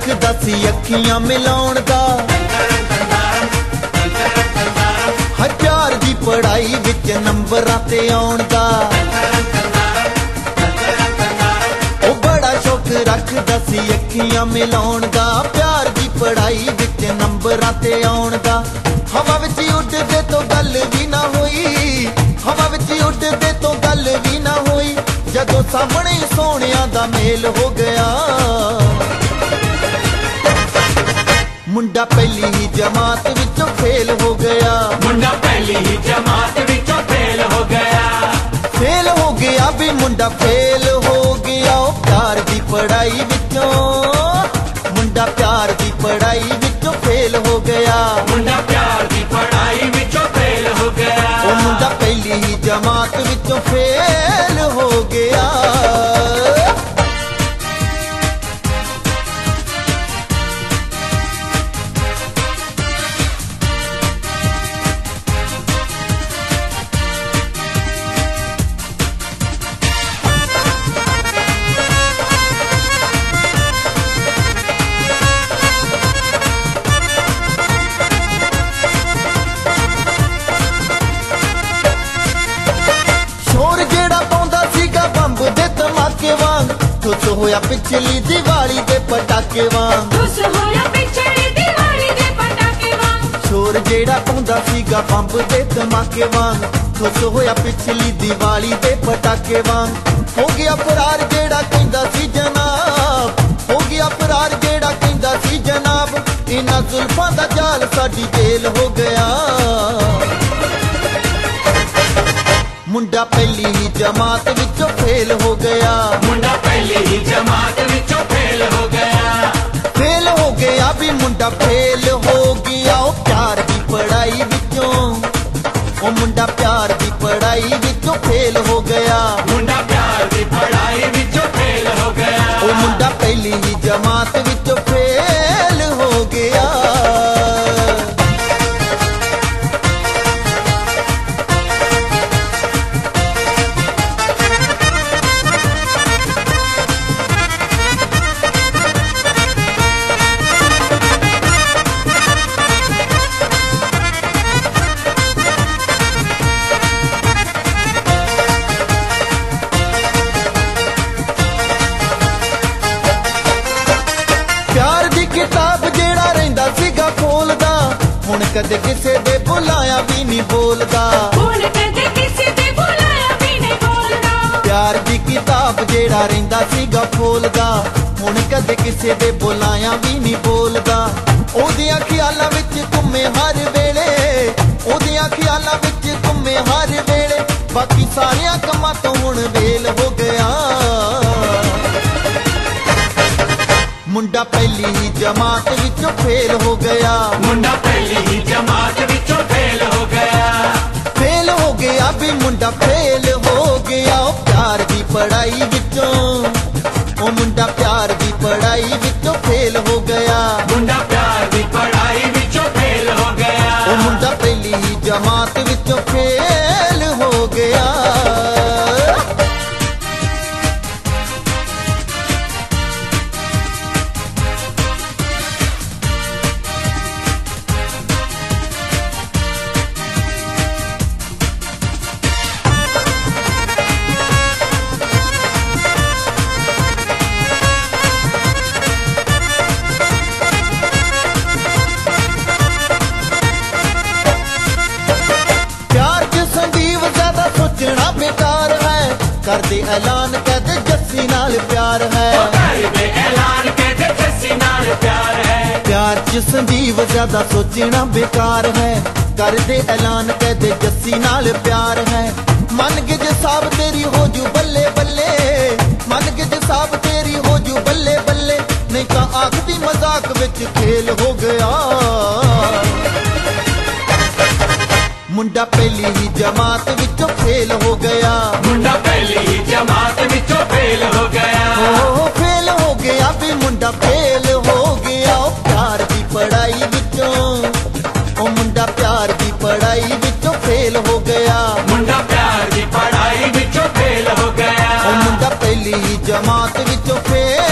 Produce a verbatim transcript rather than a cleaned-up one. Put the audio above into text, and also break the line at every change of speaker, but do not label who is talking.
रखदा सी अखियां मिलाउण दा, हर प्यार दी पढ़ाई विच नंबरां ते आउण दा। ओ बड़ा शौक रखदा सी अखियां मिलाउण दा, प्यार दी पढ़ाई विच नंबरां ते आउण दा। हवा विच उड़दे तो गल भी ना होई, हवा विच उड़दे तो गल भी ना होई, जदों सामने सोहणियां दा मेल हो गया। मुंडा पहली ही जमात विचों फेल हो गया,
मुंडा पहली ही जमात विचों फेल हो गया।
फेल हो गया भी मुंडा फेल हो गया, ओ प्यार दी पढ़ाई विचों, मुंडा प्यार दी पढ़ाई विचों फेल हो गया।
मुंडा प्यार दी पढ़ाई विचों फेल हो गया,
ओ मुंडा पहली ही जमात विचों फेल हो गया। खुश होया पिछली दिवाली दे पटाके वांग,
खुश होया पिछली दिवाली दे पटाके वांग।
शोर जेड़ा पाउंदा सीगा बंब दे धमाके वांग, खुश होया पिछली दिवाली दे पटाके वांग। हो गया फरार जेड़ा कहंदा सी जनाब, हो गया फरार जेड़ा कहंदा सी जनाब, इन्हां जुल्फां दा जाल साडी जेल हो गया। मुंडा पहली ही जमात विचों फेल हो गया,
मुंडा पहली ही जमात विचों फेल हो गया।
फेल हो गया भी मुंडा फेल हो गया, ओ प्यार दी पढ़ाई विचों, ओ मुंडा प्यार दी पढ़ाई विचों फेल हो गया।
मुंडा प्यार दी पढ़ाई विचों फेल हो गया,
ओ मुंडा पहली ही जमात विचों फेल हो गया। किताब जेड़ा रहिंदा सीगा खोलदा, हुण कदे किसे दे बुलाया भी नहीं बोलदा,
हुण कदे किसे दे बुलाया भी नहीं बोलदा।
प्यार दी किताब जेड़ा रहिंदा सीगा खोलदा, हुण कदे किसे दे बुलाया भी नहीं बोलदा। ओदियां ख्यालां विच घुमे हर वेले, ओदियां ख्यालां विच घुमे हर वेले, बाकी सारियां कम्मां तो हुण वेल हो गया। मुंडा पहली ही जमात विचों फेल हो गया,
मुंडा पहली ही जमात विचों फेल हो गया।
फेल हो गया भी मुंडा फेल हो गया, ओ प्यार दी पढ़ाई विचों, ओ मुंडा प्यार दी पढ़ाई विचों फेल हो गया।
मुंडा प्यार दी पढ़ाई विचों फेल हो गया,
ओ मुंडा पहली ही जमात विचों फेल हो गया। बेकार है कर दे ऐलान कहते जस्सी नाल प्यार है,
कर दे ऐलान कहते जस्सी नाल प्यार है।
प्यार च संजीव ज्यादा सोचना बेकार है, कर दे ऐलान कहते जस्सी नाल प्यार है। मन के जे साहब तेरी हो जू बल्ले बल्ले, मन के जे साहब तेरी हो जू बल्ले बल्ले, नहीं तो आखदी मजाक विच खेल हो गया। मुंडा पहली ही जमात विचों फेल हो गया,
मुंडा पहली ही जमात विचों फेल हो गया।
ओ फेल हो गया भी मुंडा फेल हो गया, ओ प्यार दी पढ़ाई विचों, ओ मुंडा प्यार दी पढ़ाई विचों फेल हो गया।
मुंडा प्यार दी पढ़ाई विचों फेल हो गया,
ओ मुंडा पहली ही जमात विचों फेल